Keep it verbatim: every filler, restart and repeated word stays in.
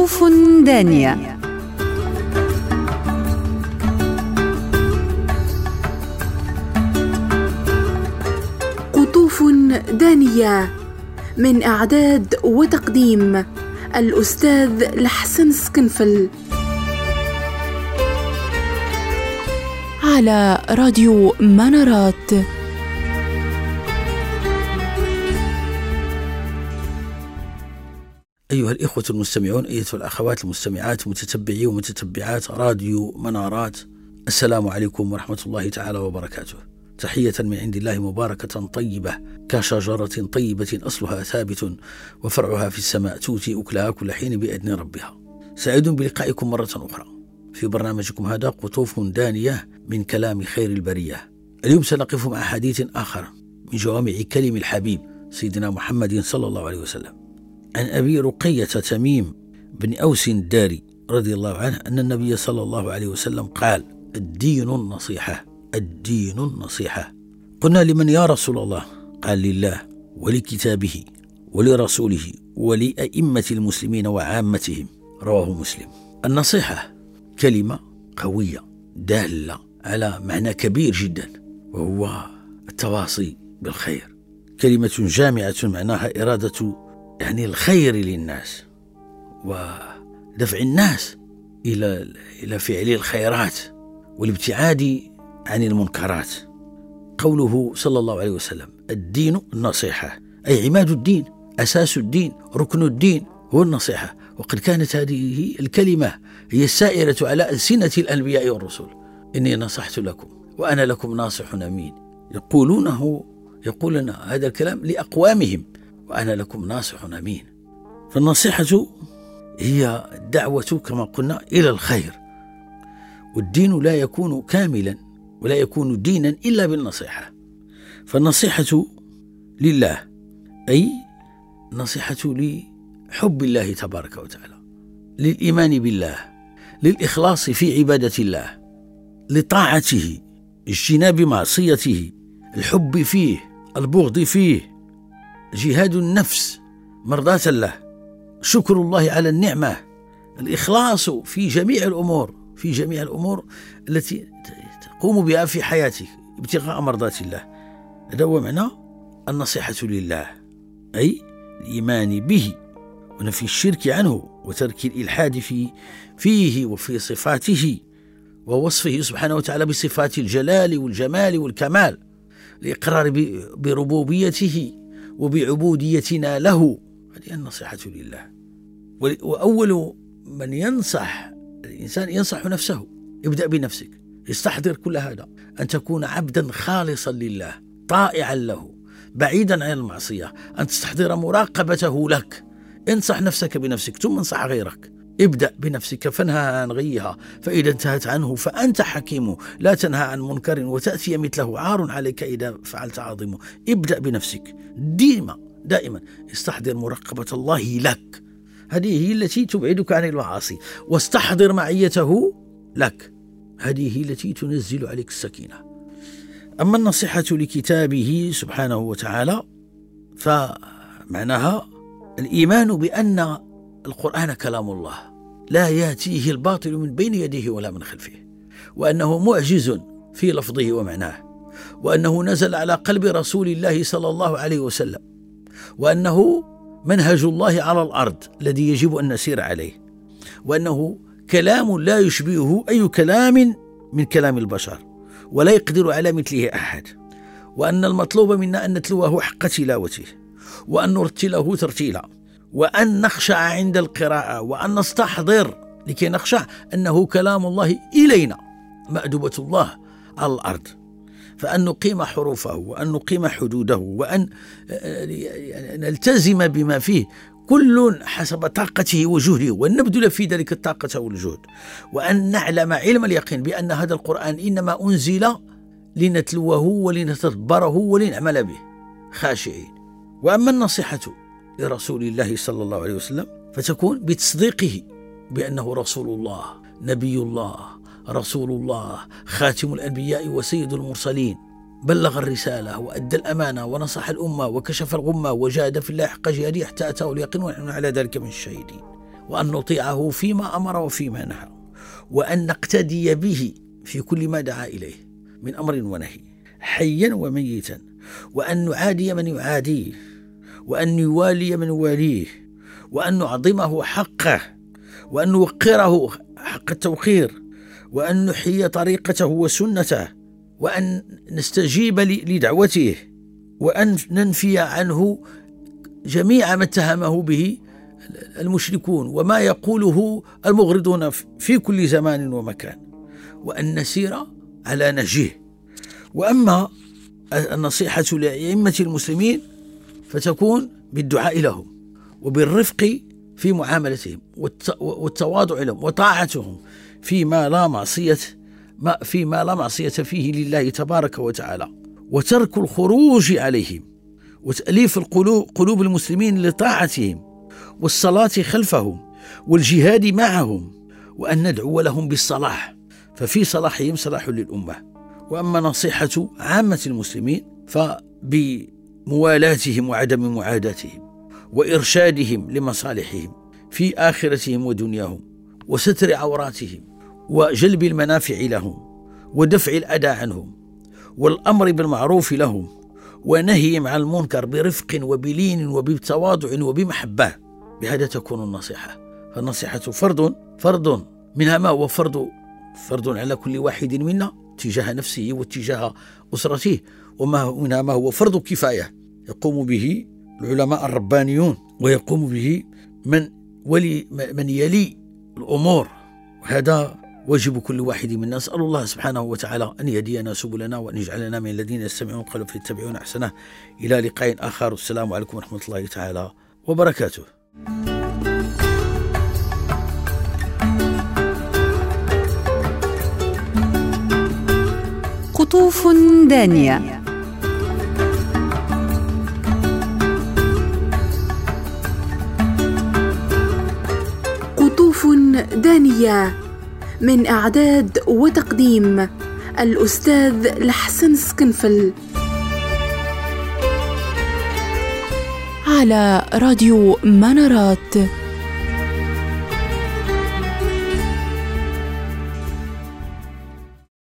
قطوف دانية. قطوف دانية من إعداد وتقديم الأستاذ لحسن سكنفل، على راديو منارات. أيها الإخوة المستمعون، أيها الأخوات المستمعات، متتبعي ومتتبعات راديو منارات، السلام عليكم ورحمة الله تعالى وبركاته. تحية من عند الله مباركة طيبة كشجرة طيبة أصلها ثابت وفرعها في السماء تؤتي أكلها كل حين بإذن ربها. سعيد بلقائكم مرة أخرى في برنامجكم هذا قطوف دانية من كلام خير البرية. اليوم سنقف مع حديث آخر من جوامع كلم الحبيب سيدنا محمد صلى الله عليه وسلم، عن أبي رقية تميم بن أوس الداري رضي الله عنه أن النبي صلى الله عليه وسلم قال: الدين النصيحة، الدين النصيحة. قلنا: لمن يا رسول الله؟ قال: لله ولكتابه ولرسوله ولأئمة المسلمين وعامتهم. رواه مسلم. النصيحة كلمة قوية دالة على معنى كبير جدا، وهو التواصي بالخير. كلمة جامعة معناها إرادة يعني الخير للناس ودفع الناس إلى إلى فعل الخيرات والابتعاد عن المنكرات. قوله صلى الله عليه وسلم: الدين النصيحة، أي عماد الدين، أساس الدين، ركن الدين هو النصيحة. وقد كانت هذه الكلمة هي السائرة على ألسنة الأنبياء والرسل: إني نصحت لكم وأنا لكم ناصح أمين. يقولونه يقولون هذا الكلام لأقوامهم: وأنا لكم ناصح أمين. فالنصيحة هي الدعوة كما قلنا إلى الخير، والدين لا يكون كاملا ولا يكون دينا إلا بالنصيحة. فالنصيحة لله، أي نصيحة لحب الله تبارك وتعالى، للإيمان بالله، للإخلاص في عبادة الله، لطاعته، اجتناب معصيته، الحب فيه، البغض فيه، جهاد النفس مرضاة الله، شكر الله على النعمة، الإخلاص في جميع الأمور في جميع الأمور التي تقوم بها في حياتك ابتغاء مرضات الله. هذا هو معنى النصيحة لله، أي الإيمان به ونفي الشرك عنه وترك الإلحاد في فيه وفي صفاته ووصفه سبحانه وتعالى بصفات الجلال والجمال والكمال، الإقرار بربوبيته وبعبوديتنا له. هذه النصيحة لله. وأول من ينصح الإنسان ينصح نفسه. ابدأ بنفسك، استحضر كل هذا، أن تكون عبدا خالصا لله طائعا له بعيدا عن المعصية، أن تستحضر مراقبته لك. انصح نفسك بنفسك ثم انصح غيرك. ابدأ بنفسك فانهى عن غيها، فإذا انتهت عنه فأنت حكيم، لا تنهى عن منكر وتأتي مثله، عار عليك إذا فعلت عظيم. ابدأ بنفسك ديما دائما، استحضر مراقبة الله لك، هذه هي التي تبعدك عن المعاصي، واستحضر معيته لك، هذه هي التي تنزل عليك السكينة. أما النصيحة لكتابه سبحانه وتعالى فمعناها الإيمان بأن القرآن كلام الله لا يأتيه الباطل من بين يديه ولا من خلفه، وأنه معجز في لفظه ومعناه، وأنه نزل على قلب رسول الله صلى الله عليه وسلم، وأنه منهج الله على الأرض الذي يجب أن نسير عليه، وأنه كلام لا يشبهه أي كلام من كلام البشر ولا يقدر على مثله أحد، وأن المطلوب منا أن نتلوه حق تلاوته، وأن نرتله ترتيلا، وأن نخشع عند القراءة، وأن نستحضر لكي نخشع أنه كلام الله إلينا، مأدبة الله على الأرض، فأن نقيم حروفه وأن نقيم حدوده وأن نلتزم بما فيه كل حسب طاقته وجهده، وأن نبذل في ذلك الطاقة والجهد، وأن نعلم علم اليقين بأن هذا القرآن إنما أنزل لنتلوه ولنتدبره ولنعمل به خاشعين. وأما النصيحة لرسول الله صلى الله عليه وسلم فتكون بتصديقه بأنه رسول الله، نبي الله، رسول الله، خاتم الأنبياء وسيد المرسلين، بلغ الرسالة وأدى الأمانة ونصح الأمة وكشف الغمة وجاهد في الله حق جهاده حتى أتاه اليقين ونحن على ذلك من الشهيدين. وأن نطيعه فيما أمر وفيما نهى، وأن نقتدي به في كل ما دعا إليه من أمر ونهي حيا وميتا، وأن نعادي من يعاديه، وأن نوالي من يواليه، وأن نعظمه حقه، وأن نوقره حق التوقير، وأن نحيي طريقته وسنته، وأن نستجيب لدعوته، وأن ننفي عنه جميع ما اتهمه به المشركون وما يقوله المغرضون في كل زمان ومكان، وأن نسير على نهجه. وأما النصيحة لأئمة المسلمين فتكون بالدعاء لهم وبالرفق في معاملتهم والتواضع لهم وطاعتهم فيما لا معصية ما فيما لا معصية فيه لله تبارك وتعالى، وترك الخروج عليهم، وتأليف القلوب قلوب المسلمين لطاعتهم، والصلاة خلفهم، والجهاد معهم، وأن ندعو لهم بالصلاح، ففي صلاحهم صلاح للأمة. وأما نصيحة عامة المسلمين فبموالاتهم وعدم معاداتهم، وإرشادهم لمصالحهم في آخرتهم ودنياهم، وستر عوراتهم، وجلب المنافع لهم، ودفع الأذى عنهم، والأمر بالمعروف لهم، ونهيهم عن المنكر برفق وبلين وبتواضع وبمحبة. بهذا تكون النصيحة. فالنصيحة فرض فرض منها ما هو فرض فرض على كل واحد منا تجاه نفسه واتجاه أسرته، وما منها ما هو فرض كفاية يقوم به العلماء الربانيون، ويقوم به من ولي من يلي الأمور، وهذا واجب كل واحد منا. نسأل الله سبحانه وتعالى أن يهدينا سبلنا، وأن يجعلنا من الذين يستمعون القول فيتبعون أحسنه. إلى لقاء آخر، والسلام عليكم ورحمة الله تعالى وبركاته. قطوف دانية. قطوف دانية من إعداد وتقديم الأستاذ لحسن سكنفل، على راديو منارات.